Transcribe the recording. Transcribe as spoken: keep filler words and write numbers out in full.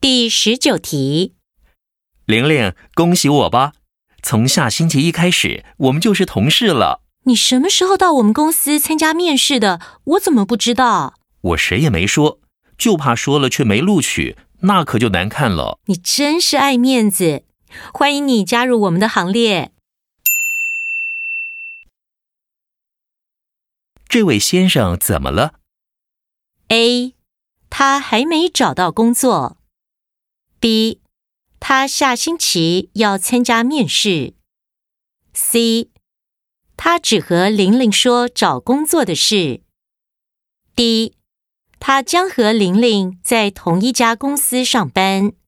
第十九题， 玲玲，恭喜我吧！从下星期一开始，我们就是同事了。 你什么时候到我们公司参加面试的？我怎么不知道？ 我谁也没说，就怕说了却没录取，那可就难看了。 你真是爱面子，欢迎你加入我们的行列。 这位先生怎么了？ A. 他还没找到工作。 B. 他下星期要参加面试。 C. 他只和玲玲说找工作的事。 D. 他将和玲玲在同一家公司上班。